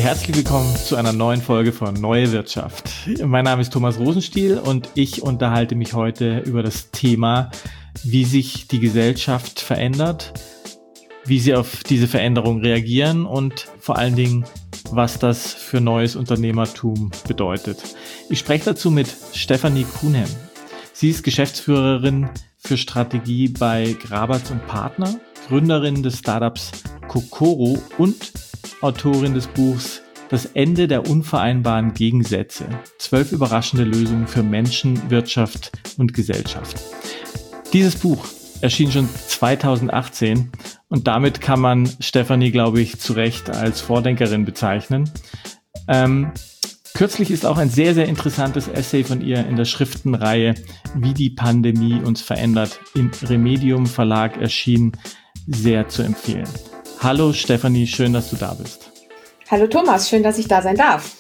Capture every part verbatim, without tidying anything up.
Herzlich willkommen zu einer neuen Folge von Neue Wirtschaft. Mein Name ist Thomas Rosenstiel und ich unterhalte mich heute über das Thema, wie sich die Gesellschaft verändert, wie sie auf diese Veränderung reagieren und vor allen Dingen, was das für neues Unternehmertum bedeutet. Ich spreche dazu mit Stefanie Kuhnhem. Sie ist Geschäftsführerin für Strategie bei Grabatz und Partner, Gründerin des Startups Kokoro und Autorin des Buchs Das Ende der unvereinbaren Gegensätze. Zwölf überraschende Lösungen für Menschen, Wirtschaft und Gesellschaft. Dieses Buch erschien schon zweitausendachtzehn und damit kann man Stefanie, glaube ich, zu Recht als Vordenkerin bezeichnen. Ähm, kürzlich ist auch ein sehr, sehr interessantes Essay von ihr in der Schriftenreihe Wie die Pandemie uns verändert im Remedium Verlag erschienen, sehr zu empfehlen. Hallo Stefanie, schön, dass du da bist. Hallo Thomas, schön, dass ich da sein darf.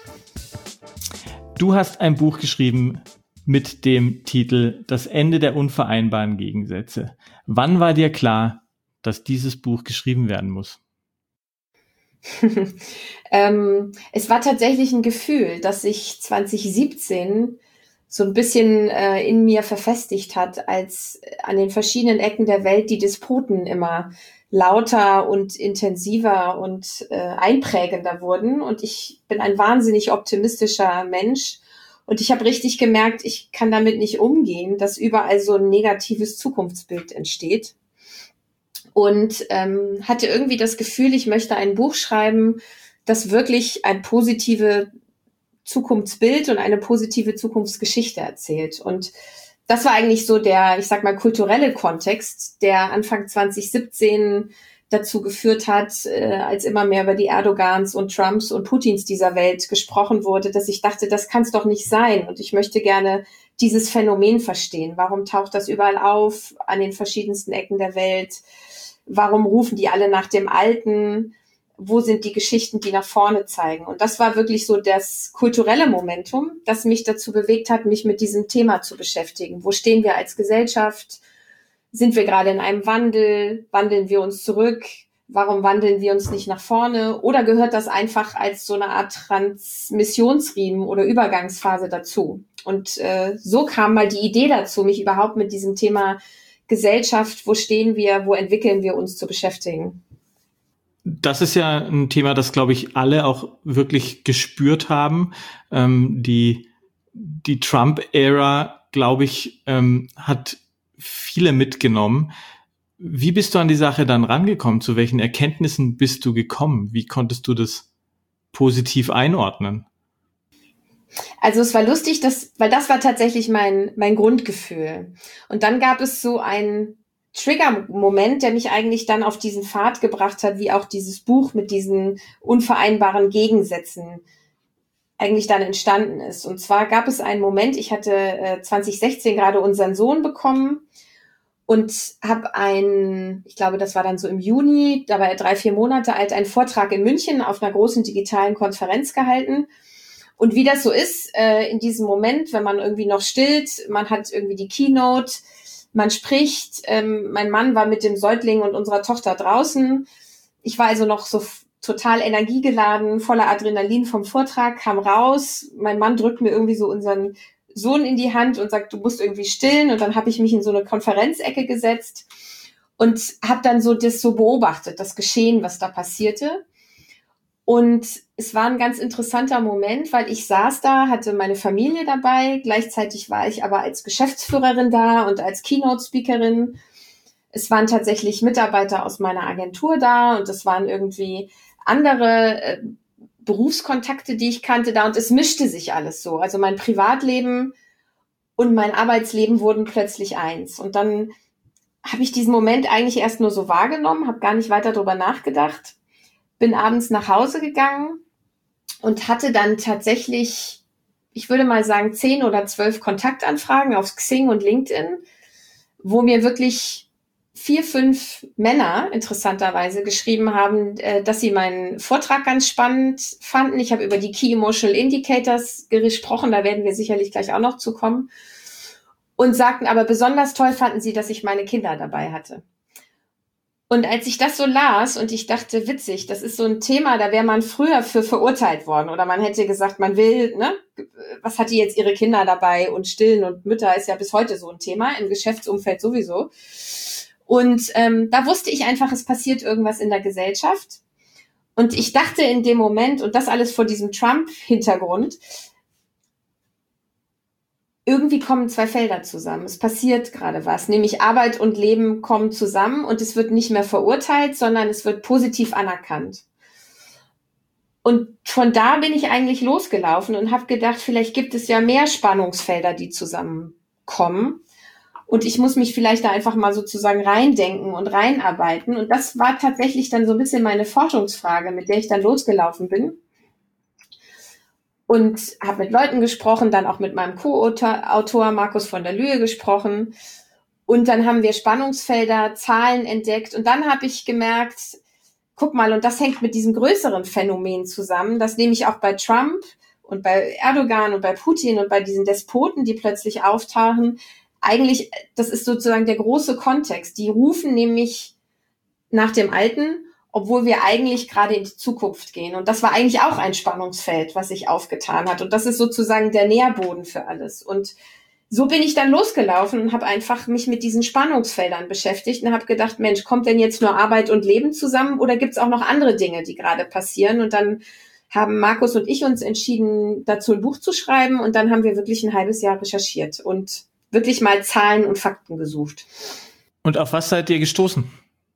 Du hast ein Buch geschrieben mit dem Titel Das Ende der unvereinbaren Gegensätze. Wann war dir klar, dass dieses Buch geschrieben werden muss? ähm, es war tatsächlich ein Gefühl, das sich zwanzig siebzehn so ein bisschen äh, in mir verfestigt hat, als an den verschiedenen Ecken der Welt die Disputen immer lauter und intensiver und äh, einprägender wurden. Und ich bin ein wahnsinnig optimistischer Mensch. Und ich habe richtig gemerkt, ich kann damit nicht umgehen, dass überall so ein negatives Zukunftsbild entsteht. Und ähm, hatte irgendwie das Gefühl, ich möchte ein Buch schreiben, das wirklich ein positives Zukunftsbild und eine positive Zukunftsgeschichte erzählt. Und das war eigentlich so der, ich sag mal, kulturelle Kontext, der Anfang zwanzig siebzehn dazu geführt hat, äh, als immer mehr über die Erdogans und Trumps und Putins dieser Welt gesprochen wurde, dass ich dachte, das kann es doch nicht sein. Und ich möchte gerne dieses Phänomen verstehen. Warum taucht das überall auf, an den verschiedensten Ecken der Welt? Warum rufen die alle nach dem Alten? Wo sind die Geschichten, die nach vorne zeigen? Und das war wirklich so das kulturelle Momentum, das mich dazu bewegt hat, mich mit diesem Thema zu beschäftigen. Wo stehen wir als Gesellschaft? Sind wir gerade in einem Wandel? Wandeln wir uns zurück? Warum wandeln wir uns nicht nach vorne? Oder gehört das einfach als so eine Art Transmissionsriemen oder Übergangsphase dazu? Und äh, so kam mal die Idee dazu, mich überhaupt mit diesem Thema Gesellschaft, wo stehen wir, wo entwickeln wir uns, zu beschäftigen. Das ist ja ein Thema, das, glaube ich, alle auch wirklich gespürt haben. Ähm, die die Trump-Ära, glaube ich, ähm, hat viele mitgenommen. Wie bist du an die Sache dann rangekommen? Zu welchen Erkenntnissen bist du gekommen? Wie konntest du das positiv einordnen? Also es war lustig, dass, weil das war tatsächlich mein mein Grundgefühl. Und dann gab es so einen Trigger-Moment, der mich eigentlich dann auf diesen Pfad gebracht hat, wie auch dieses Buch mit diesen unvereinbaren Gegensätzen eigentlich dann entstanden ist. Und zwar gab es einen Moment, ich hatte äh, zwanzig sechzehn gerade unseren Sohn bekommen und habe einen, ich glaube, das war dann so im Juni, da war er drei, vier Monate alt, einen Vortrag in München auf einer großen digitalen Konferenz gehalten. Und wie das so ist, äh, in diesem Moment, wenn man irgendwie noch stillt, man hat irgendwie die Keynote, man spricht, ähm, mein Mann war mit dem Säugling und unserer Tochter draußen. Ich war also noch so f- total energiegeladen, voller Adrenalin vom Vortrag, kam raus. Mein Mann drückt mir irgendwie so unseren Sohn in die Hand und sagt, du musst irgendwie stillen. Und dann habe ich mich in so eine Konferenzecke gesetzt und habe dann so das so beobachtet, das Geschehen, was da passierte. Und es war ein ganz interessanter Moment, weil ich saß da, hatte meine Familie dabei, gleichzeitig war ich aber als Geschäftsführerin da und als Keynote-Speakerin. Es waren tatsächlich Mitarbeiter aus meiner Agentur da und es waren irgendwie andere äh, Berufskontakte, die ich kannte da, und es mischte sich alles so. Also mein Privatleben und mein Arbeitsleben wurden plötzlich eins. Und dann habe ich diesen Moment eigentlich erst nur so wahrgenommen, habe gar nicht weiter drüber nachgedacht. Bin abends nach Hause gegangen und hatte dann tatsächlich, ich würde mal sagen, zehn oder zwölf Kontaktanfragen auf Xing und LinkedIn, wo mir wirklich vier, fünf Männer interessanterweise geschrieben haben, dass sie meinen Vortrag ganz spannend fanden. Ich habe über die Key Emotional Indicators gesprochen, da werden wir sicherlich gleich auch noch zu kommen. Und sagten aber, besonders toll fanden sie, dass ich meine Kinder dabei hatte. Und als ich das so las und ich dachte, witzig, das ist so ein Thema, da wäre man früher für verurteilt worden oder man hätte gesagt, man will, ne, was hat die jetzt ihre Kinder dabei und Stillen und Mütter ist ja bis heute so ein Thema, im Geschäftsumfeld sowieso. Und ähm, da wusste ich einfach, es passiert irgendwas in der Gesellschaft. Und ich dachte in dem Moment, und das alles vor diesem Trump-Hintergrund, irgendwie kommen zwei Felder zusammen. Es passiert gerade was, nämlich Arbeit und Leben kommen zusammen und es wird nicht mehr verurteilt, sondern es wird positiv anerkannt. Und von da bin ich eigentlich losgelaufen und habe gedacht, vielleicht gibt es ja mehr Spannungsfelder, die zusammenkommen. Und ich muss mich vielleicht da einfach mal sozusagen reindenken und reinarbeiten. Und das war tatsächlich dann so ein bisschen meine Forschungsfrage, mit der ich dann losgelaufen bin. Und habe mit Leuten gesprochen, dann auch mit meinem Co-Autor Markus von der Lühe gesprochen. Und dann haben wir Spannungsfelder, Zahlen entdeckt. Und dann habe ich gemerkt, guck mal, und das hängt mit diesem größeren Phänomen zusammen, das nämlich auch bei Trump und bei Erdogan und bei Putin und bei diesen Despoten, die plötzlich auftauchen, eigentlich, das ist sozusagen der große Kontext. Die rufen nämlich nach dem Alten, obwohl wir eigentlich gerade in die Zukunft gehen. Und das war eigentlich auch ein Spannungsfeld, was sich aufgetan hat. Und das ist sozusagen der Nährboden für alles. Und so bin ich dann losgelaufen und habe einfach mich mit diesen Spannungsfeldern beschäftigt und habe gedacht, Mensch, kommt denn jetzt nur Arbeit und Leben zusammen oder gibt es auch noch andere Dinge, die gerade passieren? Und dann haben Markus und ich uns entschieden, dazu ein Buch zu schreiben. Und dann haben wir wirklich ein halbes Jahr recherchiert und wirklich mal Zahlen und Fakten gesucht. Und auf was seid ihr gestoßen?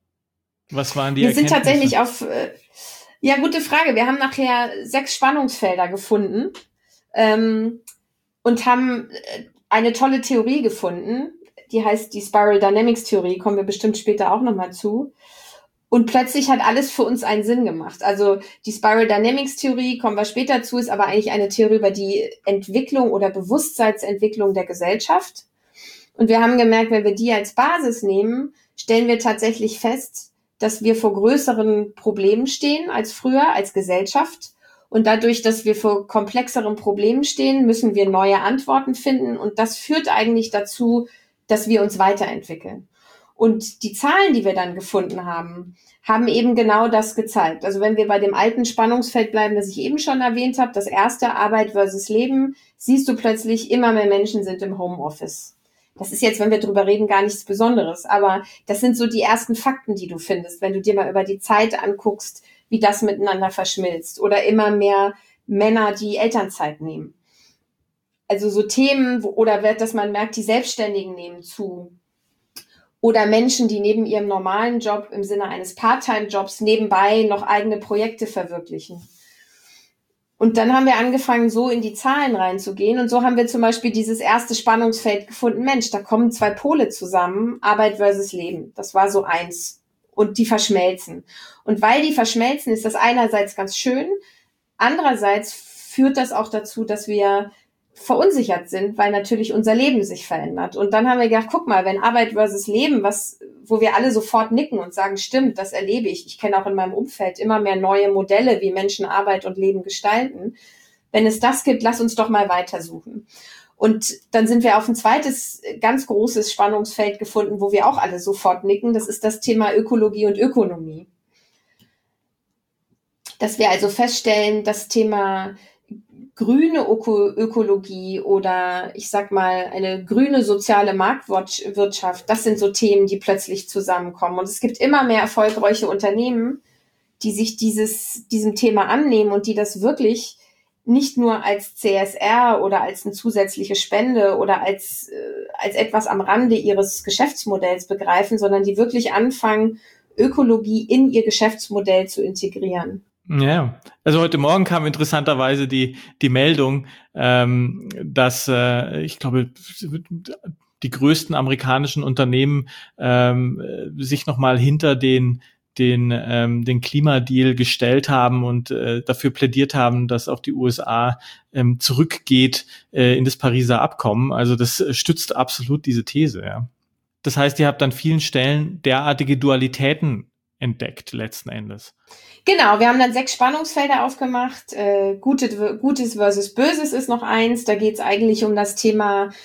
Was waren die Wir Erkenntnisse? sind tatsächlich auf, äh, ja, gute Frage. Wir haben nachher sechs Spannungsfelder gefunden ähm, und haben äh, eine tolle Theorie gefunden. Die heißt die Spiral Dynamics Theorie, kommen wir bestimmt später auch nochmal zu. Und plötzlich hat alles für uns einen Sinn gemacht. Also die Spiral Dynamics Theorie, kommen wir später zu, ist aber eigentlich eine Theorie über die Entwicklung oder Bewusstseinsentwicklung der Gesellschaft. Und wir haben gemerkt, wenn wir die als Basis nehmen, stellen wir tatsächlich fest, dass wir vor größeren Problemen stehen als früher, als Gesellschaft. Und dadurch, dass wir vor komplexeren Problemen stehen, müssen wir neue Antworten finden. Und das führt eigentlich dazu, dass wir uns weiterentwickeln. Und die Zahlen, die wir dann gefunden haben, haben eben genau das gezeigt. Also wenn wir bei dem alten Spannungsfeld bleiben, das ich eben schon erwähnt habe, das erste Arbeit versus Leben, siehst du plötzlich, immer mehr Menschen sind im Homeoffice. Das ist jetzt, wenn wir drüber reden, gar nichts Besonderes. Aber das sind so die ersten Fakten, die du findest, wenn du dir mal über die Zeit anguckst, wie das miteinander verschmilzt. Oder immer mehr Männer, die Elternzeit nehmen. Also so Themen, wo, oder dass man merkt, die Selbstständigen nehmen zu. Oder Menschen, die neben ihrem normalen Job im Sinne eines Part-Time-Jobs nebenbei noch eigene Projekte verwirklichen. Und dann haben wir angefangen, so in die Zahlen reinzugehen. Und so haben wir zum Beispiel dieses erste Spannungsfeld gefunden. Mensch, da kommen zwei Pole zusammen, Arbeit versus Leben. Das war so eins. Und die verschmelzen. Und weil die verschmelzen, ist das einerseits ganz schön. Andererseits führt das auch dazu, dass wir verunsichert sind, weil natürlich unser Leben sich verändert. Und dann haben wir gedacht, guck mal, wenn Arbeit versus Leben, was, wo wir alle sofort nicken und sagen, stimmt, das erlebe ich. Ich kenne auch in meinem Umfeld immer mehr neue Modelle, wie Menschen Arbeit und Leben gestalten. Wenn es das gibt, lass uns doch mal weitersuchen. Und dann sind wir auf ein zweites ganz großes Spannungsfeld gefunden, wo wir auch alle sofort nicken. Das ist das Thema Ökologie und Ökonomie. Dass wir also feststellen, das Thema grüne Öko- Ökologie oder ich sag mal eine grüne soziale Marktwirtschaft, das sind so Themen, die plötzlich zusammenkommen. Und es gibt immer mehr erfolgreiche Unternehmen, die sich dieses diesem Thema annehmen und die das wirklich nicht nur als C S R oder als eine zusätzliche Spende oder als äh, als etwas am Rande ihres Geschäftsmodells begreifen, sondern die wirklich anfangen, Ökologie in ihr Geschäftsmodell zu integrieren. Ja, also heute Morgen kam interessanterweise die die Meldung, ähm, dass äh, ich glaube die größten amerikanischen Unternehmen ähm, sich nochmal hinter den den ähm, den Klimadeal gestellt haben und äh, dafür plädiert haben, dass auch die U S A ähm, zurückgeht äh, in das Pariser Abkommen. Also das stützt absolut diese These. Ja. Das heißt, ihr habt an vielen Stellen derartige Dualitäten entdeckt letzten Endes. Genau, wir haben dann sechs Spannungsfelder aufgemacht. Äh, Gute, Gutes versus Böses ist noch eins. Da geht es eigentlich um das Thema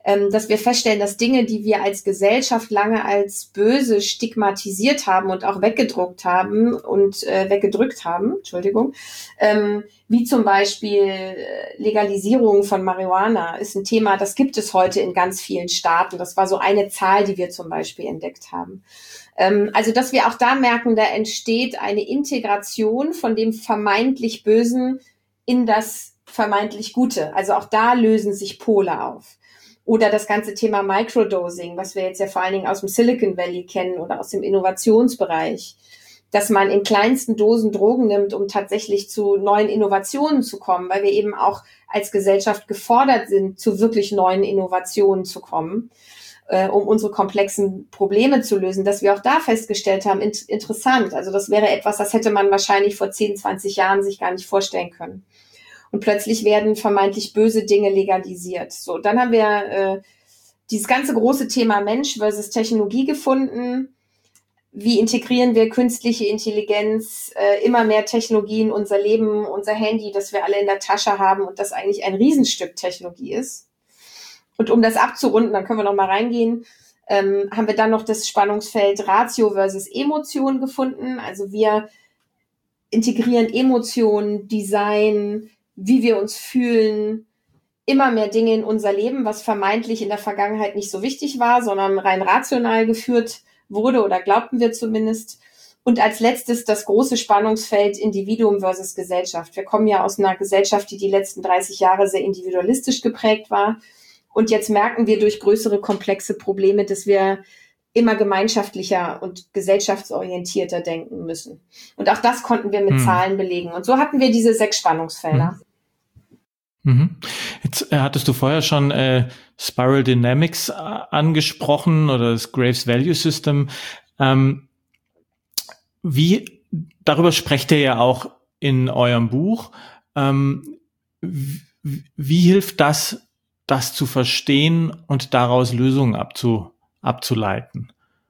ähm, dass wir feststellen, dass Dinge, die wir als Gesellschaft lange als böse stigmatisiert haben und auch weggedruckt haben und äh, weggedrückt haben, Entschuldigung, ähm, wie zum Beispiel Legalisierung von Marihuana ist ein Thema, das gibt es heute in ganz vielen Staaten. Das war so eine Zahl, die wir zum Beispiel entdeckt haben. Ähm, also, dass wir auch da merken, da entsteht eine Integration von dem vermeintlich Bösen in das vermeintlich Gute. Also auch da lösen sich Pole auf. Oder das ganze Thema Microdosing, was wir jetzt ja vor allen Dingen aus dem Silicon Valley kennen oder aus dem Innovationsbereich, dass man in kleinsten Dosen Drogen nimmt, um tatsächlich zu neuen Innovationen zu kommen, weil wir eben auch als Gesellschaft gefordert sind, zu wirklich neuen Innovationen zu kommen, äh, um unsere komplexen Probleme zu lösen, dass wir auch da festgestellt haben, in- interessant, also das wäre etwas, das hätte man wahrscheinlich vor zehn, zwanzig Jahren sich gar nicht vorstellen können. Und plötzlich werden vermeintlich böse Dinge legalisiert. So, dann haben wir äh, dieses ganze große Thema Mensch versus Technologie gefunden. Wie integrieren wir künstliche Intelligenz, äh, immer mehr Technologie in unser Leben, unser Handy, das wir alle in der Tasche haben und das eigentlich ein Riesenstück Technologie ist. Und um das abzurunden, dann können wir noch mal reingehen, ähm, haben wir dann noch das Spannungsfeld Ratio versus Emotion gefunden. Also wir integrieren Emotionen, Design, wie wir uns fühlen, immer mehr Dinge in unser Leben, was vermeintlich in der Vergangenheit nicht so wichtig war, sondern rein rational geführt wurde oder glaubten wir zumindest. Und als letztes das große Spannungsfeld Individuum versus Gesellschaft. Wir kommen ja aus einer Gesellschaft, die die letzten dreißig Jahre sehr individualistisch geprägt war. Und jetzt merken wir durch größere komplexe Probleme, dass wir immer gemeinschaftlicher und gesellschaftsorientierter denken müssen. Und auch das konnten wir mit hm. Zahlen belegen. Und so hatten wir diese sechs Spannungsfelder. Hm. Mhm. Jetzt äh, hattest du vorher schon äh, Spiral Dynamics äh, angesprochen oder das Graves Value System. Ähm, wie, darüber sprecht ihr ja auch in eurem Buch. Ähm, wie, wie hilft das, das zu verstehen und daraus Lösungen abzu, abzuleiten?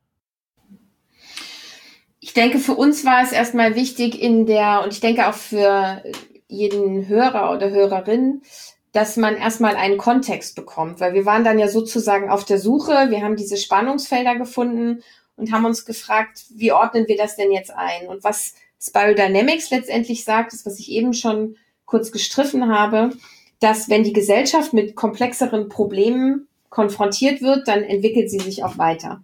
Ich denke, für uns war es erstmal wichtig in der, und ich denke auch für jeden Hörer oder Hörerin, dass man erstmal einen Kontext bekommt, weil wir waren dann ja sozusagen auf der Suche, wir haben diese Spannungsfelder gefunden und haben uns gefragt, wie ordnen wir das denn jetzt ein? Und was Spiral Dynamics letztendlich sagt, ist, was ich eben schon kurz gestriffen habe, dass wenn die Gesellschaft mit komplexeren Problemen konfrontiert wird, dann entwickelt sie sich auch weiter.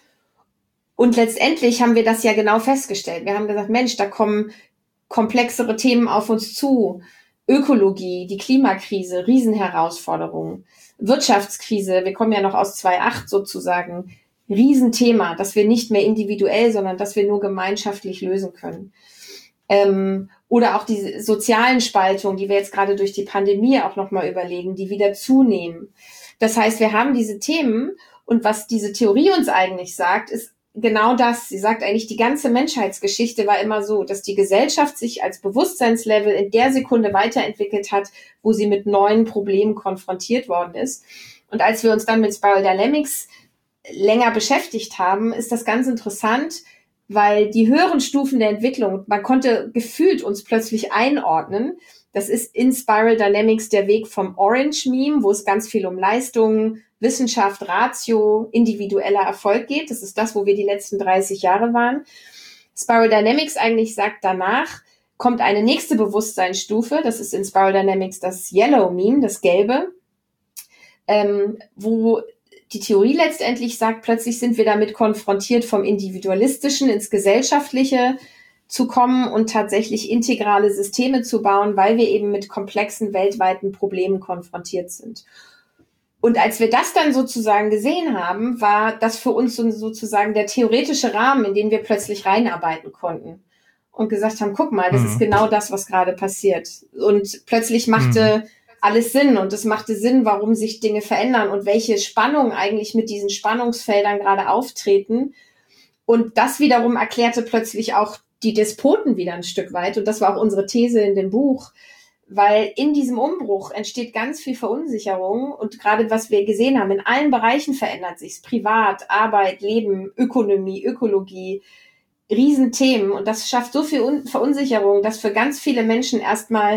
Und letztendlich haben wir das ja genau festgestellt. Wir haben gesagt, Mensch, da kommen komplexere Themen auf uns zu. Ökologie, die Klimakrise, Riesenherausforderungen, Wirtschaftskrise, wir kommen ja noch aus zwei Komma acht sozusagen, Riesenthema, das wir nicht mehr individuell, sondern das wir nur gemeinschaftlich lösen können. Ähm, oder auch die sozialen Spaltungen, die wir jetzt gerade durch die Pandemie auch nochmal überlegen, die wieder zunehmen. Das heißt, wir haben diese Themen und was diese Theorie uns eigentlich sagt, ist, genau das. Sie sagt eigentlich, die ganze Menschheitsgeschichte war immer so, dass die Gesellschaft sich als Bewusstseinslevel in der Sekunde weiterentwickelt hat, wo sie mit neuen Problemen konfrontiert worden ist. Und als wir uns dann mit Spiral Dynamics länger beschäftigt haben, ist das ganz interessant, weil die höheren Stufen der Entwicklung, man konnte gefühlt uns plötzlich einordnen. Das ist in Spiral Dynamics der Weg vom Orange Meme, wo es ganz viel um Leistungen, Wissenschaft, Ratio, individueller Erfolg geht. Das ist das, wo wir die letzten dreißig Jahre waren. Spiral Dynamics eigentlich sagt, danach kommt eine nächste Bewusstseinsstufe. Das ist in Spiral Dynamics das Yellow Meme, das Gelbe, ähm, wo die Theorie letztendlich sagt, plötzlich sind wir damit konfrontiert, vom Individualistischen ins Gesellschaftliche zu kommen und tatsächlich integrale Systeme zu bauen, weil wir eben mit komplexen weltweiten Problemen konfrontiert sind. Und als wir das dann sozusagen gesehen haben, war das für uns sozusagen der theoretische Rahmen, in den wir plötzlich reinarbeiten konnten und gesagt haben, guck mal, das mhm. ist genau das, was gerade passiert. Und plötzlich machte mhm. alles Sinn und es machte Sinn, warum sich Dinge verändern und welche Spannungen eigentlich mit diesen Spannungsfeldern gerade auftreten. Und das wiederum erklärte plötzlich auch die Despoten wieder ein Stück weit. Und das war auch unsere These in dem Buch, weil in diesem Umbruch entsteht ganz viel Verunsicherung und gerade was wir gesehen haben, in allen Bereichen verändert sich's. Privat, Arbeit, Leben, Ökonomie, Ökologie, Riesenthemen und das schafft so viel Un- Verunsicherung, dass für ganz viele Menschen erstmal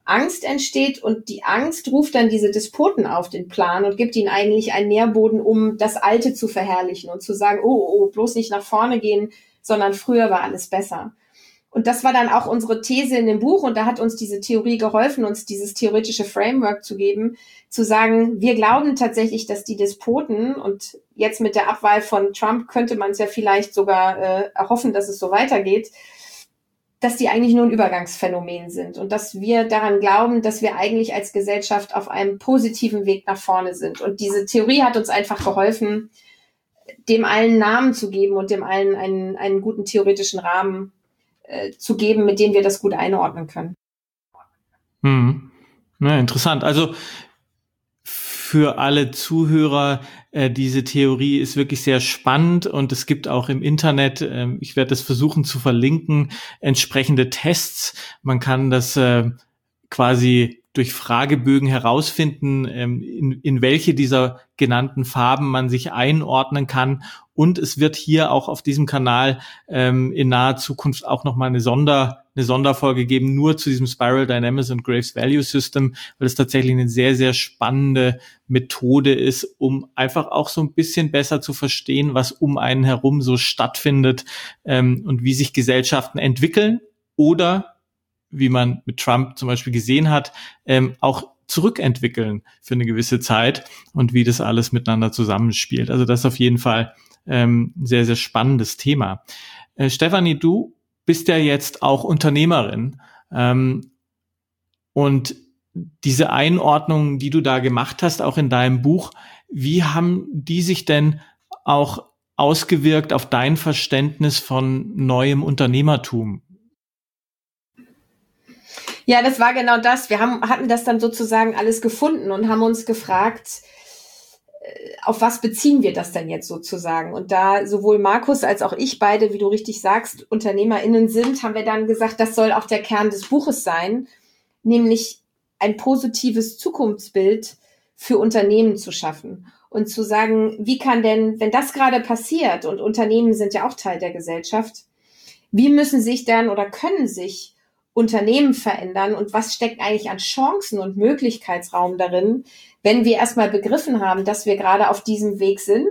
Angst entsteht und die Angst ruft dann diese Despoten auf den Plan und gibt ihnen eigentlich einen Nährboden, um das Alte zu verherrlichen und zu sagen, oh, oh, bloß nicht nach vorne gehen, sondern früher war alles besser. Und das war dann auch unsere These in dem Buch und da hat uns diese Theorie geholfen, uns dieses theoretische Framework zu geben, zu sagen, wir glauben tatsächlich, dass die Despoten, und jetzt mit der Abwahl von Trump könnte man es ja vielleicht sogar äh, erhoffen, dass es so weitergeht, dass die eigentlich nur ein Übergangsphänomen sind und dass wir daran glauben, dass wir eigentlich als Gesellschaft auf einem positiven Weg nach vorne sind. Und diese Theorie hat uns einfach geholfen, dem allen Namen zu geben und dem allen einen, einen guten theoretischen Rahmen äh, zu geben, mit dem wir das gut einordnen können. Hm. Ja, interessant. Also für alle Zuhörer, äh, diese Theorie ist wirklich sehr spannend und es gibt auch im Internet, äh, ich werde das versuchen zu verlinken, entsprechende Tests. Man kann das äh, quasi durch Fragebögen herausfinden, ähm, in, in welche dieser genannten Farben man sich einordnen kann. Und es wird hier auch auf diesem Kanal ähm, in naher Zukunft auch nochmal eine Sonder, eine Sonderfolge geben, nur zu diesem Spiral Dynamics und Graves Value System, weil es tatsächlich eine sehr, sehr spannende Methode ist, um einfach auch so ein bisschen besser zu verstehen, was um einen herum so stattfindet ähm, und wie sich Gesellschaften entwickeln oder, wie man mit Trump zum Beispiel gesehen hat, ähm, auch zurückentwickeln für eine gewisse Zeit und wie das alles miteinander zusammenspielt. Also das ist auf jeden Fall ähm, ein sehr, sehr spannendes Thema. Äh, Stefanie, du bist ja jetzt auch Unternehmerin ähm, und diese Einordnung, die du da gemacht hast, auch in deinem Buch, wie haben die sich denn auch ausgewirkt auf dein Verständnis von neuem Unternehmertum? Ja, das war genau das. Wir haben, hatten das dann sozusagen alles gefunden und haben uns gefragt, auf was beziehen wir das denn jetzt sozusagen? Und da sowohl Markus als auch ich beide, wie du richtig sagst, UnternehmerInnen sind, haben wir dann gesagt, das soll auch der Kern des Buches sein, nämlich ein positives Zukunftsbild für Unternehmen zu schaffen und zu sagen, wie kann denn, wenn das gerade passiert und Unternehmen sind ja auch Teil der Gesellschaft, wie müssen sich dann oder können sich Unternehmen verändern und was steckt eigentlich an Chancen und Möglichkeitsraum darin, wenn wir erstmal begriffen haben, dass wir gerade auf diesem Weg sind,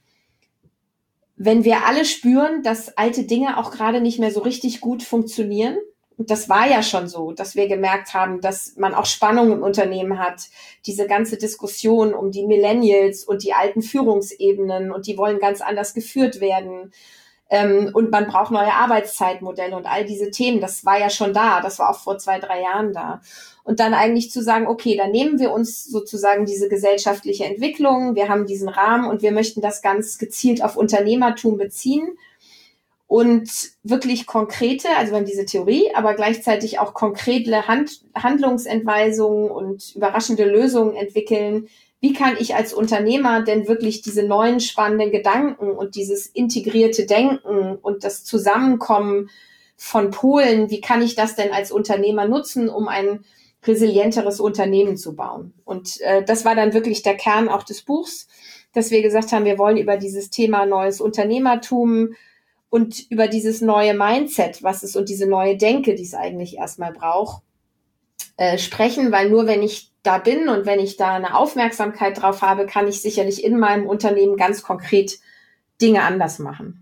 wenn wir alle spüren, dass alte Dinge auch gerade nicht mehr so richtig gut funktionieren. Und das war ja schon so, dass wir gemerkt haben, dass man auch Spannung im Unternehmen hat. Diese ganze Diskussion um die Millennials und die alten Führungsebenen und die wollen ganz anders geführt werden. Ähm, und man braucht neue Arbeitszeitmodelle und all diese Themen, das war ja schon da, das war auch vor zwei, drei Jahren da. Und dann eigentlich zu sagen, okay, dann nehmen wir uns sozusagen diese gesellschaftliche Entwicklung, wir haben diesen Rahmen und wir möchten das ganz gezielt auf Unternehmertum beziehen und wirklich konkrete, also wir haben diese Theorie, aber gleichzeitig auch konkrete Hand, Handlungsentweisungen und überraschende Lösungen entwickeln. Wie kann ich als Unternehmer denn wirklich diese neuen spannenden Gedanken und dieses integrierte Denken und das Zusammenkommen von Polen, wie kann ich das denn als Unternehmer nutzen, um ein resilienteres Unternehmen zu bauen? Und äh, das war dann wirklich der Kern auch des Buchs, dass wir gesagt haben, wir wollen über dieses Thema neues Unternehmertum und über dieses neue Mindset, was es und diese neue Denke, die es eigentlich erstmal braucht, äh, sprechen, weil nur wenn ich da bin und wenn ich da eine Aufmerksamkeit drauf habe, kann ich sicherlich in meinem Unternehmen ganz konkret Dinge anders machen.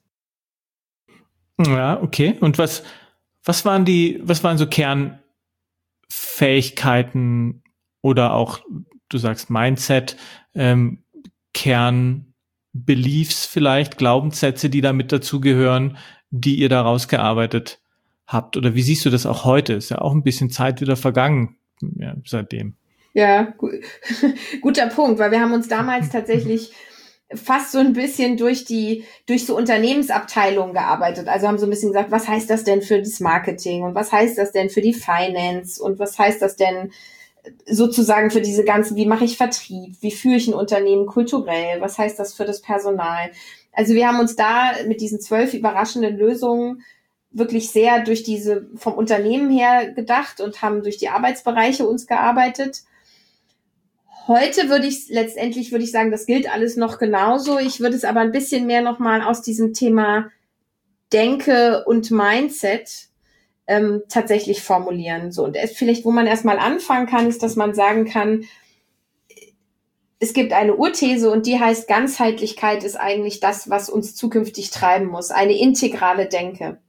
Ja, okay. Und was, was waren die, was waren so Kernfähigkeiten oder auch, du sagst Mindset, ähm, Kernbeliefs vielleicht, Glaubenssätze, die da mit dazugehören, die ihr da rausgearbeitet habt? Oder wie siehst du das auch heute? Ist ja auch ein bisschen Zeit wieder vergangen. Ja, seitdem. Ja, gu- guter Punkt, weil wir haben uns damals tatsächlich fast so ein bisschen durch die, durch so Unternehmensabteilungen gearbeitet. Also haben so ein bisschen gesagt, was heißt das denn für das Marketing und was heißt das denn für die Finance und was heißt das denn sozusagen für diese ganzen, wie mache ich Vertrieb, wie führe ich ein Unternehmen kulturell, was heißt das für das Personal? Also wir haben uns da mit diesen zwölf überraschenden Lösungen wirklich sehr durch diese vom Unternehmen her gedacht und haben durch die Arbeitsbereiche uns gearbeitet. Heute würde ich letztendlich würde ich sagen, das gilt alles noch genauso. Ich würde es aber ein bisschen mehr nochmal aus diesem Thema Denke und Mindset ähm, tatsächlich formulieren. So, und erst vielleicht, wo man erstmal anfangen kann, ist, dass man sagen kann, es gibt eine Urthese und die heißt, Ganzheitlichkeit ist eigentlich das, was uns zukünftig treiben muss, eine integrale Denke.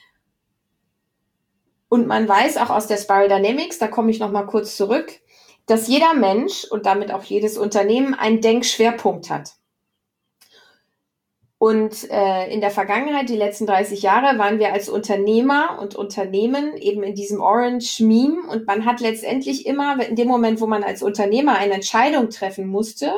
Und man weiß auch aus der Spiral Dynamics, da komme ich noch mal kurz zurück, dass jeder Mensch und damit auch jedes Unternehmen einen Denkschwerpunkt hat. Und äh, in der Vergangenheit, die letzten dreißig Jahre, waren wir als Unternehmer und Unternehmen eben in diesem Orange-Meme. Und man hat letztendlich immer, in dem Moment, wo man als Unternehmer eine Entscheidung treffen musste,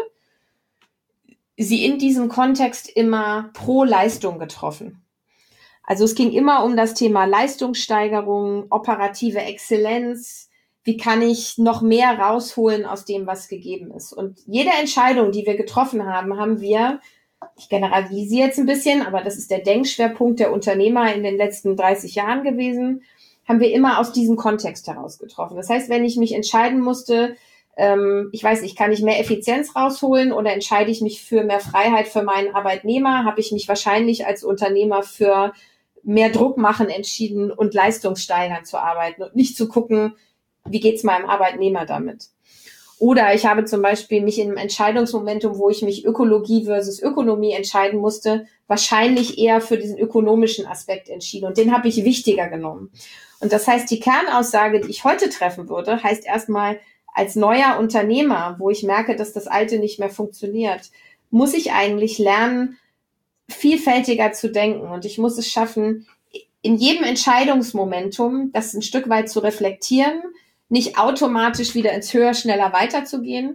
sie in diesem Kontext immer pro Leistung getroffen. Also es ging immer um das Thema Leistungssteigerung, operative Exzellenz. Wie kann ich noch mehr rausholen aus dem, was gegeben ist? Und jede Entscheidung, die wir getroffen haben, haben wir, ich generalisiere jetzt ein bisschen, aber das ist der Denkschwerpunkt der Unternehmer in den letzten dreißig Jahren gewesen, haben wir immer aus diesem Kontext heraus getroffen. Das heißt, wenn ich mich entscheiden musste, ähm, ich weiß nicht, kann ich mehr Effizienz rausholen oder entscheide ich mich für mehr Freiheit für meinen Arbeitnehmer, habe ich mich wahrscheinlich als Unternehmer für mehr Druck machen entschieden und leistungssteigern zu arbeiten und nicht zu gucken, wie geht's meinem Arbeitnehmer damit. Oder ich habe zum Beispiel mich in einem Entscheidungsmomentum, wo ich mich Ökologie versus Ökonomie entscheiden musste, wahrscheinlich eher für diesen ökonomischen Aspekt entschieden. Und den habe ich wichtiger genommen. Und das heißt, die Kernaussage, die ich heute treffen würde, heißt erstmal, als neuer Unternehmer, wo ich merke, dass das Alte nicht mehr funktioniert, muss ich eigentlich lernen, vielfältiger zu denken. Und ich muss es schaffen, in jedem Entscheidungsmomentum das ein Stück weit zu reflektieren, nicht automatisch wieder ins Höher, schneller weiterzugehen,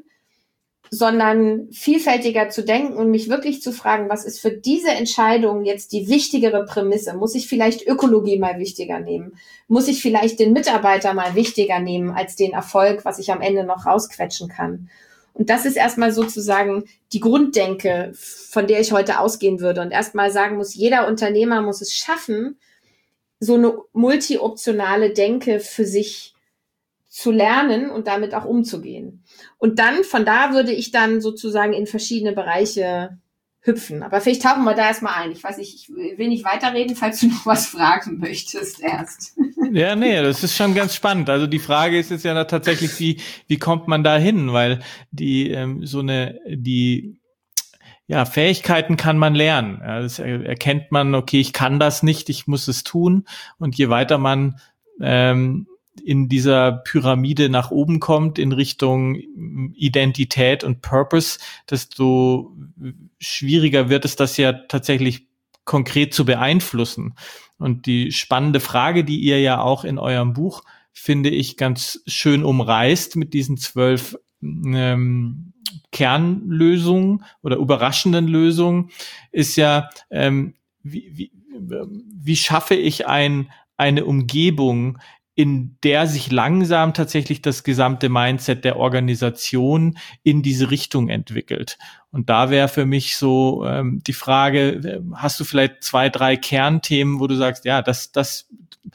sondern vielfältiger zu denken und mich wirklich zu fragen, was ist für diese Entscheidung jetzt die wichtigere Prämisse? Muss ich vielleicht Ökologie mal wichtiger nehmen? Muss ich vielleicht den Mitarbeiter mal wichtiger nehmen als den Erfolg, was ich am Ende noch rausquetschen kann? Und das ist erstmal sozusagen die Grunddenke, von der ich heute ausgehen würde. Und erstmal sagen muss, jeder Unternehmer muss es schaffen, so eine multi-optionale Denke für sich zu lernen und damit auch umzugehen. Und dann, von da würde ich dann sozusagen in verschiedene Bereiche hüpfen. Aber vielleicht tauchen wir da erstmal ein. Ich weiß nicht, ich will nicht weiterreden, falls du noch was fragen möchtest erst. Ja, nee, das ist schon ganz spannend. Also die Frage ist jetzt ja tatsächlich, wie, wie kommt man da hin? Weil die, ähm, so eine, die, ja, Fähigkeiten kann man lernen. Ja, das erkennt man, okay, ich kann das nicht, ich muss es tun. Und je weiter man, ähm, in dieser Pyramide nach oben kommt in Richtung Identität und Purpose, desto schwieriger wird es, das ja tatsächlich konkret zu beeinflussen. Und die spannende Frage, die ihr ja auch in eurem Buch, finde ich, ganz schön umreißt mit diesen zwölf ähm, Kernlösungen oder überraschenden Lösungen, ist ja, ähm, wie, wie, wie schaffe ich ein, eine Umgebung, in der sich langsam tatsächlich das gesamte Mindset der Organisation in diese Richtung entwickelt. Und da wäre für mich so ähm, die Frage, hast du vielleicht zwei, drei Kernthemen, wo du sagst, ja, das, das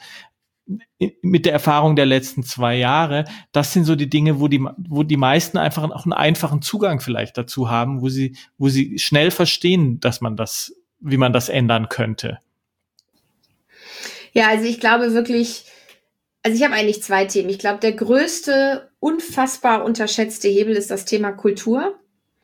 mit der Erfahrung der letzten zwei Jahre, das sind so die Dinge, wo die, wo die meisten einfach auch einen einfachen Zugang vielleicht dazu haben, wo sie, wo sie schnell verstehen, dass man das, wie man das ändern könnte. Ja, also ich glaube wirklich, Also ich habe eigentlich zwei Themen. Ich glaube, der größte, unfassbar unterschätzte Hebel ist das Thema Kultur.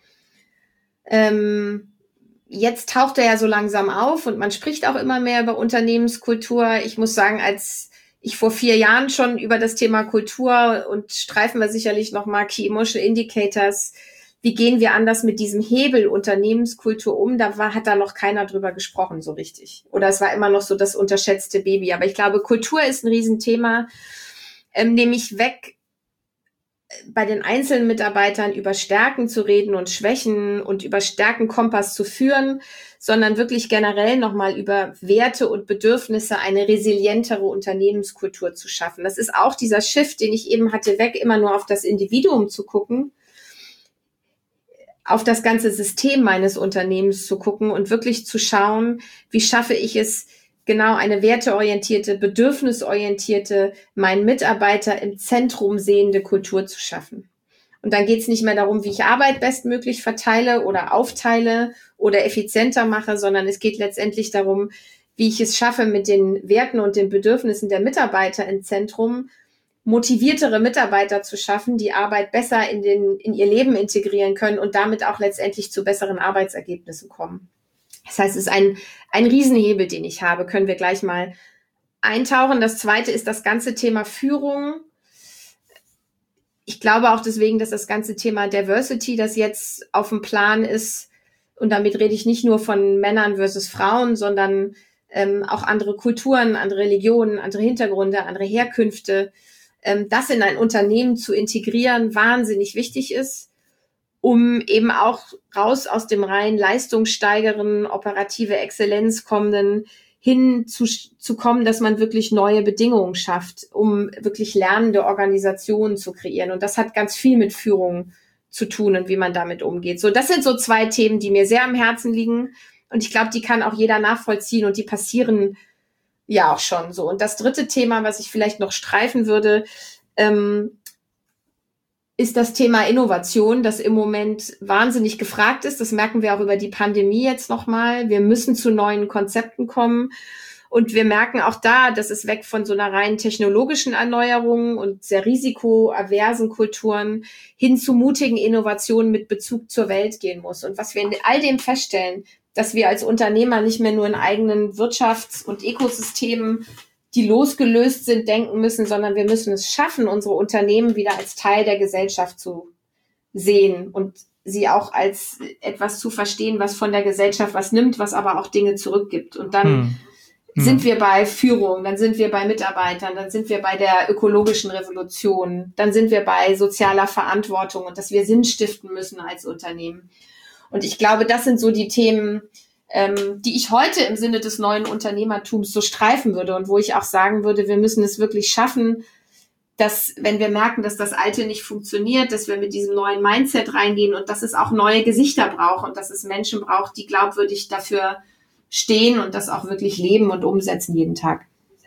Ähm, jetzt taucht er ja so langsam auf und man spricht auch immer mehr über Unternehmenskultur. Ich muss sagen, als ich vor vier Jahren schon über das Thema Kultur und streifen wir sicherlich nochmal Key Emotional Indicators, wie gehen wir anders mit diesem Hebel Unternehmenskultur um, da war, hat da noch keiner drüber gesprochen so richtig. Oder es war immer noch so das unterschätzte Baby. Aber ich glaube, Kultur ist ein Riesenthema, ähm, nämlich weg bei den einzelnen Mitarbeitern über Stärken zu reden und Schwächen und über Stärkenkompass zu führen, sondern wirklich generell nochmal über Werte und Bedürfnisse eine resilientere Unternehmenskultur zu schaffen. Das ist auch dieser Shift, den ich eben hatte, weg immer nur auf das Individuum zu gucken, auf das ganze System meines Unternehmens zu gucken und wirklich zu schauen, wie schaffe ich es, genau eine werteorientierte, bedürfnisorientierte, meinen Mitarbeiter im Zentrum sehende Kultur zu schaffen. Und dann geht es nicht mehr darum, wie ich Arbeit bestmöglich verteile oder aufteile oder effizienter mache, sondern es geht letztendlich darum, wie ich es schaffe, mit den Werten und den Bedürfnissen der Mitarbeiter im Zentrum motiviertere Mitarbeiter zu schaffen, die Arbeit besser in den, in ihr Leben integrieren können und damit auch letztendlich zu besseren Arbeitsergebnissen kommen. Das heißt, es ist ein, ein Riesenhebel, den ich habe, können wir gleich mal eintauchen. Das zweite ist das ganze Thema Führung. Ich glaube auch deswegen, dass das ganze Thema Diversity, das jetzt auf dem Plan ist, und damit rede ich nicht nur von Männern versus Frauen, sondern ähm, auch andere Kulturen, andere Religionen, andere Hintergründe, andere Herkünfte, ähm, das in ein Unternehmen zu integrieren, wahnsinnig wichtig ist, um eben auch raus aus dem rein leistungssteigeren, operative Exzellenz kommenden hin zu, zu kommen, dass man wirklich neue Bedingungen schafft, um wirklich lernende Organisationen zu kreieren. Und das hat ganz viel mit Führung zu tun und wie man damit umgeht. So, das sind so zwei Themen, die mir sehr am Herzen liegen. Und ich glaube, die kann auch jeder nachvollziehen und die passieren ja auch schon so. Und das dritte Thema, was ich vielleicht noch streifen würde, ähm, ist das Thema Innovation, das im Moment wahnsinnig gefragt ist. Das merken wir auch über die Pandemie jetzt nochmal. Wir müssen zu neuen Konzepten kommen. Und wir merken auch da, dass es weg von so einer rein technologischen Erneuerung und sehr risikoaversen Kulturen hin zu mutigen Innovationen mit Bezug zur Welt gehen muss. Und was wir in all dem feststellen, dass wir als Unternehmer nicht mehr nur in eigenen Wirtschafts- und Ökosystemen, die losgelöst sind, denken müssen, sondern wir müssen es schaffen, unsere Unternehmen wieder als Teil der Gesellschaft zu sehen und sie auch als etwas zu verstehen, was von der Gesellschaft was nimmt, was aber auch Dinge zurückgibt. Und dann hm. Hm. sind wir bei Führung, dann sind wir bei Mitarbeitern, dann sind wir bei der ökologischen Revolution, dann sind wir bei sozialer Verantwortung und dass wir Sinn stiften müssen als Unternehmen. Und ich glaube, das sind so die Themen, ähm, die ich heute im Sinne des neuen Unternehmertums so streifen würde und wo ich auch sagen würde, wir müssen es wirklich schaffen, dass, wenn wir merken, dass das Alte nicht funktioniert, dass wir mit diesem neuen Mindset reingehen und dass es auch neue Gesichter braucht und dass es Menschen braucht, die glaubwürdig dafür stehen und das auch wirklich leben und umsetzen jeden Tag.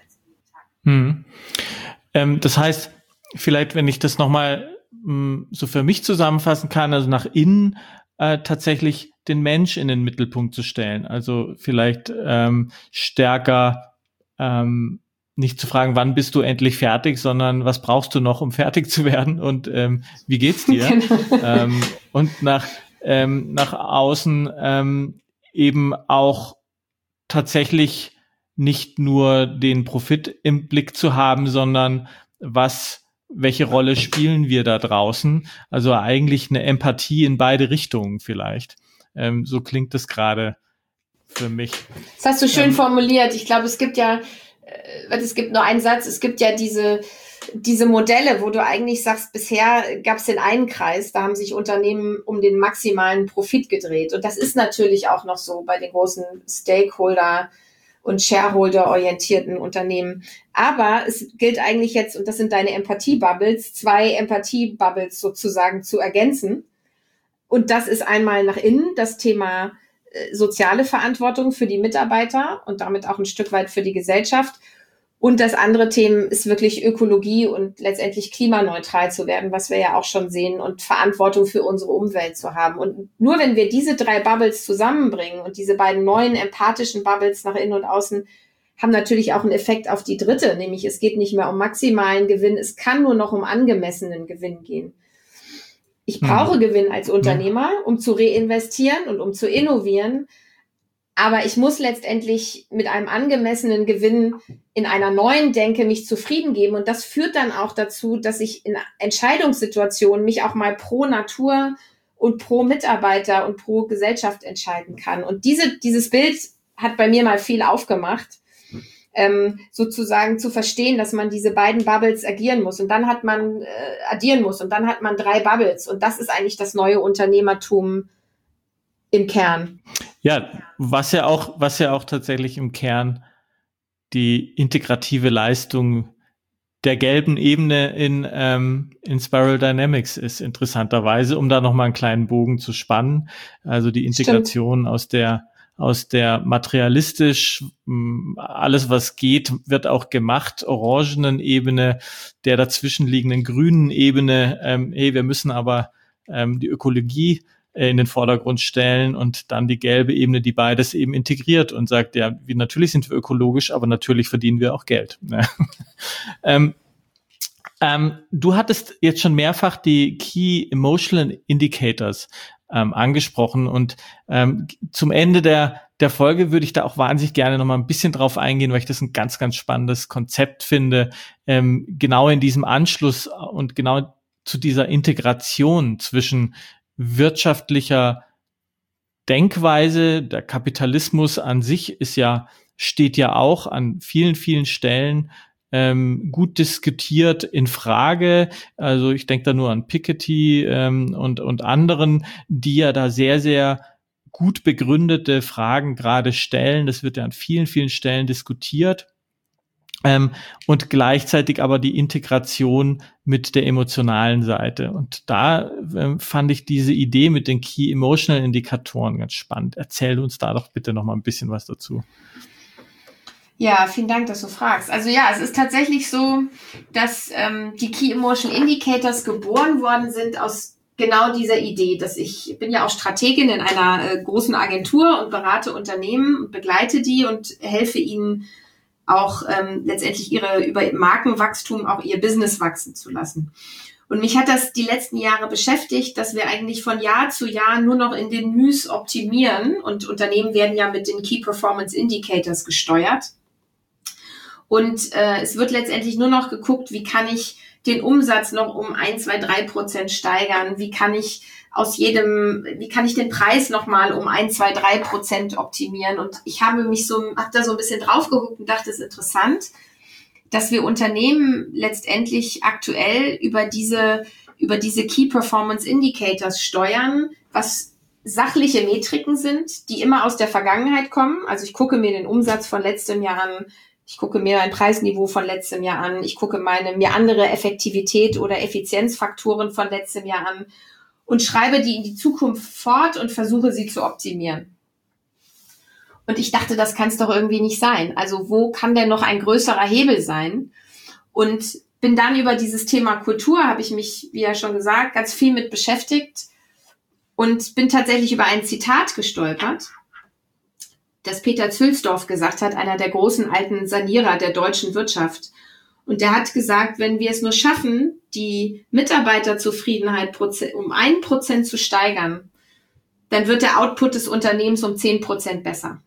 Hm. Ähm, das heißt, vielleicht, wenn ich das nochmal mh, so für mich zusammenfassen kann, also nach innen äh, tatsächlich den Mensch in den Mittelpunkt zu stellen. Also vielleicht ähm, stärker ähm, nicht zu fragen, wann bist du endlich fertig, sondern was brauchst du noch, um fertig zu werden und ähm, wie geht's dir? Genau. Ähm, und nach, ähm, nach außen ähm, eben auch tatsächlich nicht nur den Profit im Blick zu haben, sondern was, welche Rolle spielen wir da draußen? Also eigentlich eine Empathie in beide Richtungen vielleicht. Ähm, so klingt das gerade für mich. Das hast du schön ähm, formuliert. Ich glaube, es gibt ja, äh, es gibt nur einen Satz, es gibt ja diese, diese Modelle, wo du eigentlich sagst, bisher gab es den einen Kreis, da haben sich Unternehmen um den maximalen Profit gedreht. Und das ist natürlich auch noch so bei den großen Stakeholder- und Shareholder-orientierten Unternehmen. Aber es gilt eigentlich jetzt, und das sind deine Empathie-Bubbles, zwei Empathie-Bubbles sozusagen zu ergänzen. Und das ist einmal nach innen das Thema äh, soziale Verantwortung für die Mitarbeiter und damit auch ein Stück weit für die Gesellschaft. Und das andere Thema ist wirklich Ökologie und letztendlich klimaneutral zu werden, was wir ja auch schon sehen, und Verantwortung für unsere Umwelt zu haben. Und nur wenn wir diese drei Bubbles zusammenbringen und diese beiden neuen empathischen Bubbles nach innen und außen, haben natürlich auch einen Effekt auf die dritte, nämlich es geht nicht mehr um maximalen Gewinn, es kann nur noch um angemessenen Gewinn gehen. Ich brauche mhm. Gewinn als Unternehmer, um zu reinvestieren und um zu innovieren. Aber ich muss letztendlich mit einem angemessenen Gewinn in einer neuen Denke mich zufrieden geben. Und das führt dann auch dazu, dass ich in Entscheidungssituationen mich auch mal pro Natur und pro Mitarbeiter und pro Gesellschaft entscheiden kann. Und diese, dieses Bild hat bei mir mal viel aufgemacht, ähm, sozusagen zu verstehen, dass man diese beiden Bubbles agieren muss. Und dann hat man, äh, addieren muss. Und dann hat man drei Bubbles. Und das ist eigentlich das neue Unternehmertum im Kern. Ja, was ja auch, was ja auch tatsächlich im Kern die integrative Leistung der gelben Ebene in, ähm, in Spiral Dynamics ist, interessanterweise, um da nochmal einen kleinen Bogen zu spannen. Also die Integration Stimmt. aus der, aus der materialistisch, alles was geht, wird auch gemacht, orangenen Ebene, der dazwischenliegenden grünen Ebene, ähm, hey, wir müssen aber ähm, die Ökologie äh, in den Vordergrund stellen und dann die gelbe Ebene, die beides eben integriert und sagt, ja, wie, natürlich sind wir ökologisch, aber natürlich verdienen wir auch Geld. Ja. ähm, ähm, du hattest jetzt schon mehrfach die Key Emotional Indicators ähm, angesprochen und ähm, zum Ende der der Folge würde ich da auch wahnsinnig gerne noch mal ein bisschen drauf eingehen, weil ich das ein ganz, ganz spannendes Konzept finde, ähm, genau in diesem Anschluss und genau zu dieser Integration zwischen wirtschaftlicher Denkweise. Der Kapitalismus an sich ist ja, steht ja auch an vielen, vielen Stellen ähm, gut diskutiert in Frage. Also ich denke da nur an Piketty ähm, und, und anderen, die ja da sehr, sehr gut begründete Fragen gerade stellen. Das wird ja an vielen, vielen Stellen diskutiert. Ähm, und gleichzeitig aber die Integration mit der emotionalen Seite. Und da ähm, fand ich diese Idee mit den Key Emotional Indikatoren ganz spannend. Erzähl uns da doch bitte noch mal ein bisschen was dazu. Ja, vielen Dank, dass du fragst. Also ja, es ist tatsächlich so, dass ähm, die Key Emotional Indicators geboren worden sind aus genau dieser Idee, dass ich bin ja auch Strategin in einer äh, großen Agentur und berate Unternehmen und begleite die und helfe ihnen auch ähm, letztendlich ihre über Markenwachstum auch ihr Business wachsen zu lassen. Und mich hat das die letzten Jahre beschäftigt, dass wir eigentlich von Jahr zu Jahr nur noch in den Müs optimieren und Unternehmen werden ja mit den Key Performance Indicators gesteuert. Und äh, es wird letztendlich nur noch geguckt, wie kann ich den Umsatz noch um ein, zwei, drei Prozent steigern? Wie kann ich aus jedem, wie kann ich den Preis nochmal um ein, zwei, drei Prozent optimieren? Und ich habe mich so, habe da so ein bisschen drauf geguckt und dachte, es ist interessant, dass wir Unternehmen letztendlich aktuell über diese, über diese Key Performance Indicators steuern, was sachliche Metriken sind, die immer aus der Vergangenheit kommen. Also ich gucke mir den Umsatz von letztem Jahr an, ich gucke mir mein Preisniveau von letztem Jahr an, ich gucke meine, mir andere Effektivität oder Effizienzfaktoren von letztem Jahr an und schreibe die in die Zukunft fort und versuche sie zu optimieren. Und ich dachte, das kann es doch irgendwie nicht sein. Also wo kann denn noch ein größerer Hebel sein? Und bin dann über dieses Thema Kultur, habe ich mich, wie ja schon gesagt, ganz viel mit beschäftigt und bin tatsächlich über ein Zitat gestolpert, das Peter Zülsdorf gesagt hat, einer der großen alten Sanierer der deutschen Wirtschaft. Und der hat gesagt, wenn wir es nur schaffen, die Mitarbeiterzufriedenheit um ein Prozent zu steigern, dann wird der Output des Unternehmens um zehn Prozent besser.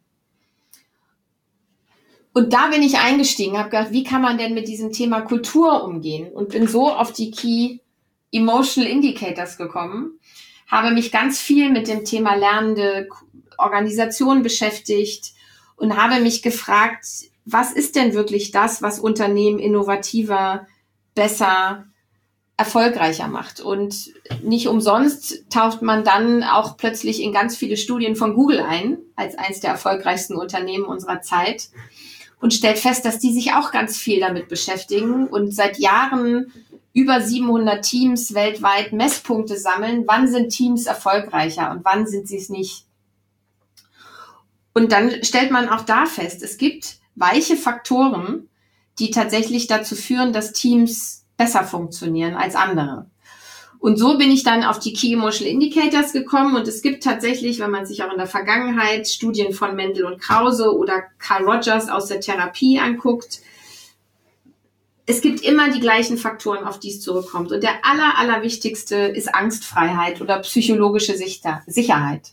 Und da bin ich eingestiegen, habe gedacht, wie kann man denn mit diesem Thema Kultur umgehen? Und bin so auf die Key Emotional Indicators gekommen, habe mich ganz viel mit dem Thema lernende Organisation beschäftigt und habe mich gefragt, was ist denn wirklich das, was Unternehmen innovativer, besser, erfolgreicher macht? Und nicht umsonst taucht man dann auch plötzlich in ganz viele Studien von Google ein, als eines der erfolgreichsten Unternehmen unserer Zeit und stellt fest, dass die sich auch ganz viel damit beschäftigen und seit Jahren über siebenhundert Teams weltweit Messpunkte sammeln, wann sind Teams erfolgreicher und wann sind sie es nicht. Und dann stellt man auch da fest, es gibt weiche Faktoren, die tatsächlich dazu führen, dass Teams besser funktionieren als andere. Und so bin ich dann auf die Key Emotional Indicators gekommen und es gibt tatsächlich, wenn man sich auch in der Vergangenheit Studien von Mendel und Krause oder Carl Rogers aus der Therapie anguckt, es gibt immer die gleichen Faktoren, auf die es zurückkommt. Und der aller, aller wichtigste ist Angstfreiheit oder psychologische Sicherheit.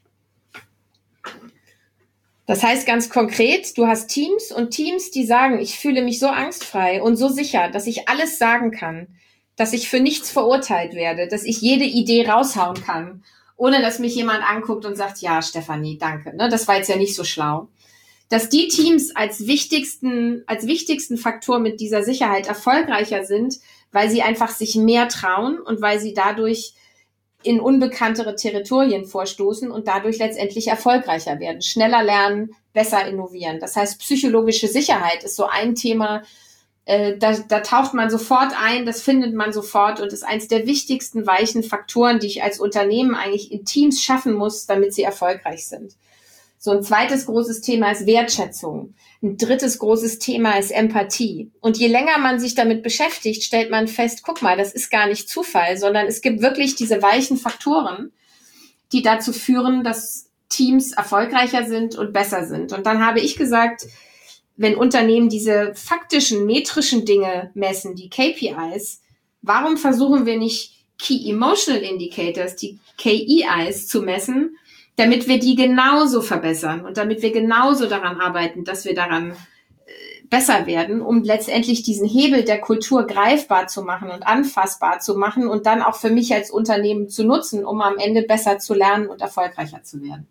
Das heißt ganz konkret, du hast Teams und Teams, die sagen, ich fühle mich so angstfrei und so sicher, dass ich alles sagen kann, dass ich für nichts verurteilt werde, dass ich jede Idee raushauen kann, ohne dass mich jemand anguckt und sagt, ja, Stefanie, danke, ne, das war jetzt ja nicht so schlau. Dass die Teams als wichtigsten, als wichtigsten Faktor mit dieser Sicherheit erfolgreicher sind, weil sie einfach sich mehr trauen und weil sie dadurch in unbekanntere Territorien vorstoßen und dadurch letztendlich erfolgreicher werden, schneller lernen, besser innovieren. Das heißt, psychologische Sicherheit ist so ein Thema, äh, da, da taucht man sofort ein, das findet man sofort und ist eins der wichtigsten weichen Faktoren, die ich als Unternehmen eigentlich in Teams schaffen muss, damit sie erfolgreich sind. So ein zweites großes Thema ist Wertschätzung. Ein drittes großes Thema ist Empathie. Und je länger man sich damit beschäftigt, stellt man fest, guck mal, das ist gar nicht Zufall, sondern es gibt wirklich diese weichen Faktoren, die dazu führen, dass Teams erfolgreicher sind und besser sind. Und dann habe ich gesagt, wenn Unternehmen diese faktischen, metrischen Dinge messen, die K P Is, warum versuchen wir nicht Key Emotional Indicators, die K E Is, zu messen, damit wir die genauso verbessern und damit wir genauso daran arbeiten, dass wir daran äh, besser werden, um letztendlich diesen Hebel der Kultur greifbar zu machen und anfassbar zu machen und dann auch für mich als Unternehmen zu nutzen, um am Ende besser zu lernen und erfolgreicher zu werden.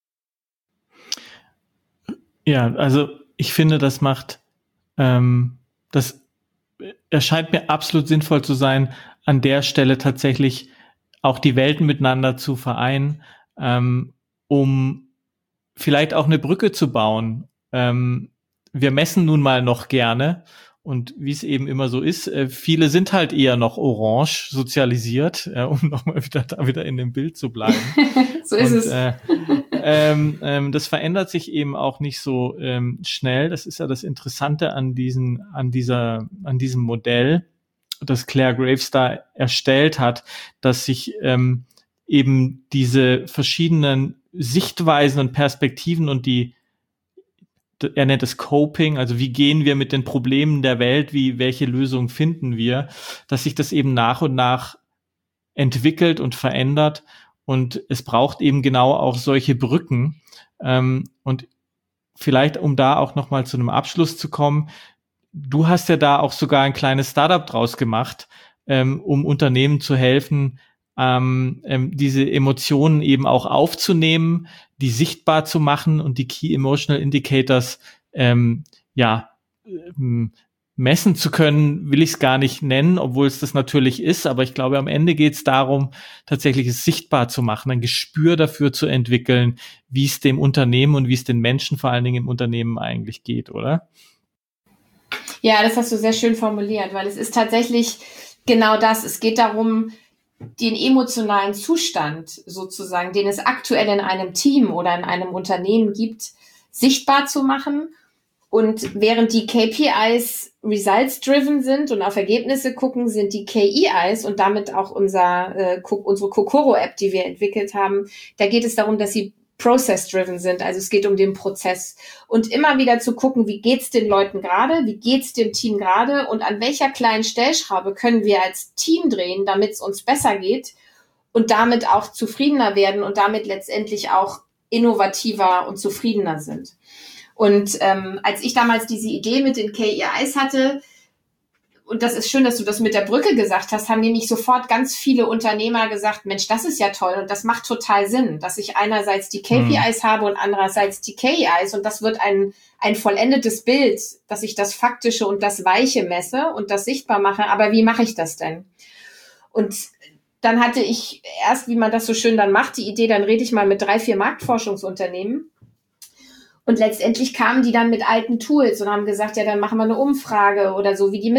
Ja, also ich finde, das macht, ähm, das erscheint mir absolut sinnvoll zu sein, an der Stelle tatsächlich auch die Welten miteinander zu vereinen, ähm, um vielleicht auch eine Brücke zu bauen. Ähm, wir messen nun mal noch gerne und wie es eben immer so ist, äh, viele sind halt eher noch orange sozialisiert, äh, um nochmal wieder da wieder in dem Bild zu bleiben. So ist und, es. Äh, ähm, ähm, das verändert sich eben auch nicht so ähm, schnell. Das ist ja das Interessante an diesen, an dieser, an diesem Modell, das Claire Graves da erstellt hat, dass sich ähm, eben diese verschiedenen Sichtweisen und Perspektiven und die, er nennt es Coping, also wie gehen wir mit den Problemen der Welt, wie, welche Lösungen finden wir, dass sich das eben nach und nach entwickelt und verändert und es braucht eben genau auch solche Brücken. Ähm, und vielleicht, um da auch nochmal zu einem Abschluss zu kommen, du hast ja da auch sogar ein kleines Startup draus gemacht, ähm, um Unternehmen zu helfen, ähm, ähm, diese Emotionen eben auch aufzunehmen, die sichtbar zu machen und die Key Emotional Indicators ähm, ja ähm, messen zu können, will ich es gar nicht nennen, obwohl es das natürlich ist, aber ich glaube, am Ende geht es darum, tatsächlich es sichtbar zu machen, ein Gespür dafür zu entwickeln, wie es dem Unternehmen und wie es den Menschen vor allen Dingen im Unternehmen eigentlich geht, oder? Ja, das hast du sehr schön formuliert, weil es ist tatsächlich genau das. Es geht darum, den emotionalen Zustand sozusagen, den es aktuell in einem Team oder in einem Unternehmen gibt, sichtbar zu machen. Und während die K P Is results-driven sind und auf Ergebnisse gucken, sind die K E Is und damit auch unser, äh, unsere Kokoro-App, die wir entwickelt haben, da geht es darum, dass sie process-driven sind. Also es geht um den Prozess. Und immer wieder zu gucken, wie geht's den Leuten gerade, wie geht's dem Team gerade und an welcher kleinen Stellschraube können wir als Team drehen, damit es uns besser geht und damit auch zufriedener werden und damit letztendlich auch innovativer und zufriedener sind. Und ähm, als ich damals diese Idee mit den K E Is hatte, und das ist schön, dass du das mit der Brücke gesagt hast, haben nämlich sofort ganz viele Unternehmer gesagt, Mensch, das ist ja toll und das macht total Sinn, dass ich einerseits die K P Is hm. habe und andererseits die K E Is und das wird ein ein vollendetes Bild, dass ich das Faktische und das Weiche messe und das sichtbar mache. Aber wie mache ich das denn? Und dann hatte ich erst, wie man das so schön dann macht, die Idee, dann rede ich mal mit drei, vier Marktforschungsunternehmen. Und letztendlich kamen die dann mit alten Tools und haben gesagt, ja, dann machen wir eine Umfrage oder so wie die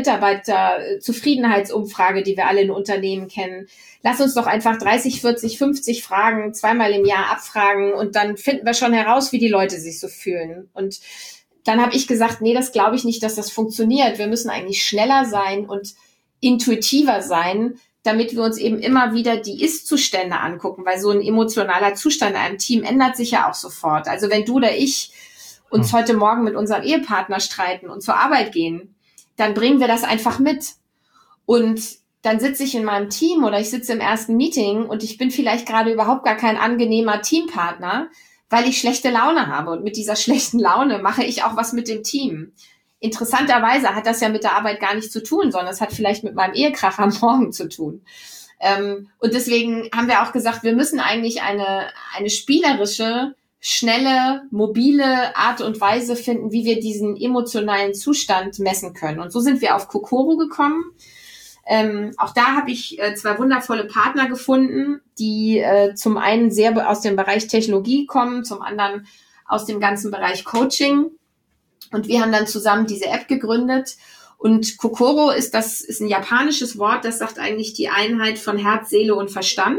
Mitarbeiterzufriedenheitsumfrage, die wir alle in Unternehmen kennen. Lass uns doch einfach dreißig, vierzig, fünfzig Fragen zweimal im Jahr abfragen und dann finden wir schon heraus, wie die Leute sich so fühlen. Und dann habe ich gesagt, nee, das glaube ich nicht, dass das funktioniert. Wir müssen eigentlich schneller sein und intuitiver sein, damit wir uns eben immer wieder die Ist-Zustände angucken, weil so ein emotionaler Zustand in einem Team ändert sich ja auch sofort. Also wenn du oder ich uns hm. heute Morgen mit unserem Ehepartner streiten und zur Arbeit gehen, dann bringen wir das einfach mit. Und dann sitze ich in meinem Team oder ich sitze im ersten Meeting und ich bin vielleicht gerade überhaupt gar kein angenehmer Teampartner, weil ich schlechte Laune habe. Und mit dieser schlechten Laune mache ich auch was mit dem Team. Interessanterweise hat das ja mit der Arbeit gar nichts zu tun, sondern es hat vielleicht mit meinem Ehekrach am Morgen zu tun. Ähm, und deswegen haben wir auch gesagt, wir müssen eigentlich eine, eine spielerische, schnelle, mobile Art und Weise finden, wie wir diesen emotionalen Zustand messen können. Und so sind wir auf Kokoro gekommen. Ähm, auch da habe ich äh, zwei wundervolle Partner gefunden, die äh, zum einen sehr aus dem Bereich Technologie kommen, zum anderen aus dem ganzen Bereich Coaching. Und wir haben dann zusammen diese App gegründet. Und Kokoro ist das, ist ein japanisches Wort, das sagt eigentlich die Einheit von Herz, Seele und Verstand.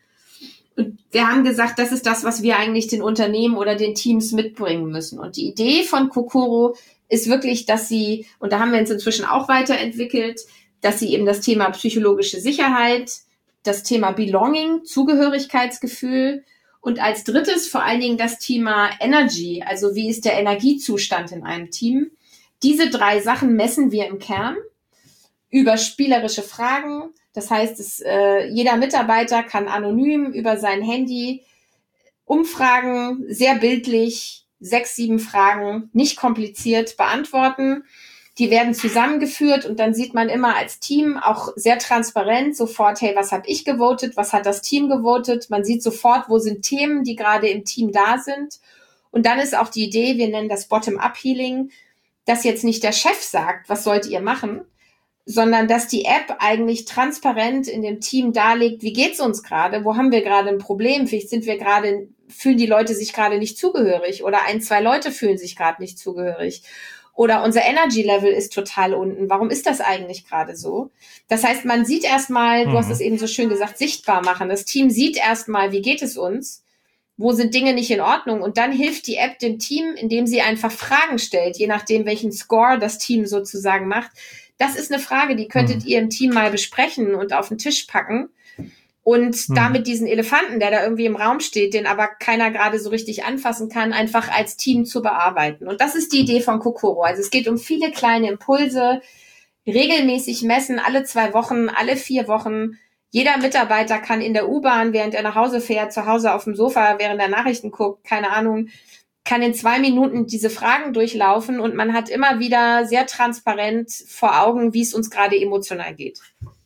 Und wir haben gesagt, das ist das, was wir eigentlich den Unternehmen oder den Teams mitbringen müssen. Und die Idee von Kokoro ist wirklich, dass sie, und da haben wir uns inzwischen auch weiterentwickelt, dass sie eben das Thema psychologische Sicherheit das Thema Belonging, Zugehörigkeitsgefühl und als drittes vor allen Dingen das Thema Energy, also wie ist der Energiezustand in einem Team. Diese drei Sachen messen wir im Kern über spielerische Fragen. Das heißt, es, äh, jeder Mitarbeiter kann anonym über sein Handy Umfragen, sehr bildlich, sechs, sieben Fragen, nicht kompliziert beantworten. Die werden zusammengeführt und dann sieht man immer als Team auch sehr transparent sofort, hey, was habe ich gewotet, was hat das Team gewotet? Man sieht sofort, wo sind Themen, die gerade im Team da sind. Und dann ist auch die Idee, wir nennen das Bottom-up-Healing, dass jetzt nicht der Chef sagt, was sollt ihr machen, sondern dass die App eigentlich transparent in dem Team darlegt, wie geht's uns gerade, wo haben wir gerade ein Problem, vielleicht sind wir gerade, fühlen die Leute sich gerade nicht zugehörig oder ein, zwei Leute fühlen sich gerade nicht zugehörig. Oder unser Energy-Level ist total unten. Warum ist das eigentlich gerade so? Das heißt, man sieht erstmal, mhm. du hast es eben so schön gesagt, sichtbar machen. Das Team sieht erstmal, wie geht es uns? Wo sind Dinge nicht in Ordnung? Und dann hilft die App dem Team, indem sie einfach Fragen stellt, je nachdem, welchen Score das Team sozusagen macht. Das ist eine Frage, die könntet mhm. ihr im Team mal besprechen und auf den Tisch packen. Und mhm. damit diesen Elefanten, der da irgendwie im Raum steht, den aber keiner gerade so richtig anfassen kann, einfach als Team zu bearbeiten. Und das ist die Idee von Kokoro. Also es geht um viele kleine Impulse, regelmäßig messen, alle zwei Wochen, alle vier Wochen. Jeder Mitarbeiter kann in der U-Bahn, während er nach Hause fährt, zu Hause auf dem Sofa, während er Nachrichten guckt, keine Ahnung, kann in zwei Minuten diese Fragen durchlaufen und man hat immer wieder sehr transparent vor Augen, wie es uns gerade emotional geht.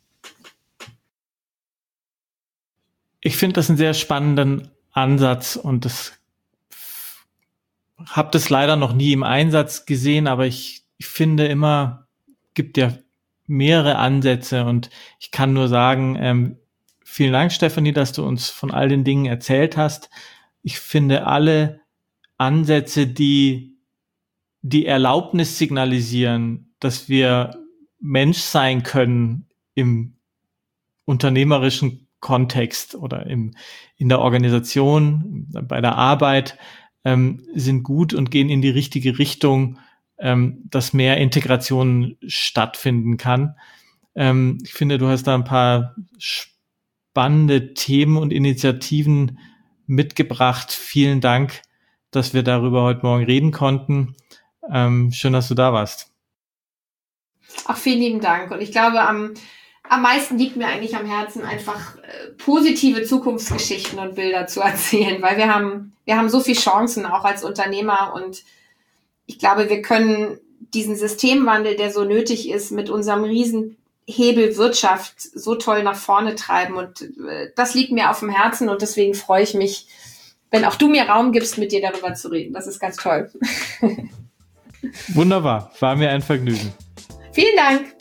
Ich finde das einen sehr spannenden Ansatz und das habe das leider noch nie im Einsatz gesehen, aber ich, ich finde immer, gibt ja mehrere Ansätze und ich kann nur sagen, ähm, vielen Dank, Stefanie, dass du uns von all den Dingen erzählt hast. Ich finde alle Ansätze, die die Erlaubnis signalisieren, dass wir Mensch sein können im unternehmerischen Kontext oder im, in der Organisation, bei der Arbeit, ähm, sind gut und gehen in die richtige Richtung, ähm, dass mehr Integration stattfinden kann. Ähm, ich finde, du hast da ein paar spannende Themen und Initiativen mitgebracht. Vielen Dank, dass wir darüber heute Morgen reden konnten. Ähm, schön, dass du da warst. Ach, vielen lieben Dank. Und ich glaube, am Am meisten liegt mir eigentlich am Herzen, einfach äh, positive Zukunftsgeschichten und Bilder zu erzählen, weil wir haben, wir haben so viele Chancen auch als Unternehmer und ich glaube, wir können diesen Systemwandel, der so nötig ist, mit unserem Riesenhebel Wirtschaft so toll nach vorne treiben und äh, das liegt mir auf dem Herzen und deswegen freue ich mich, wenn auch du mir Raum gibst, mit dir darüber zu reden. Das ist ganz toll. Wunderbar, war mir ein Vergnügen. Vielen Dank.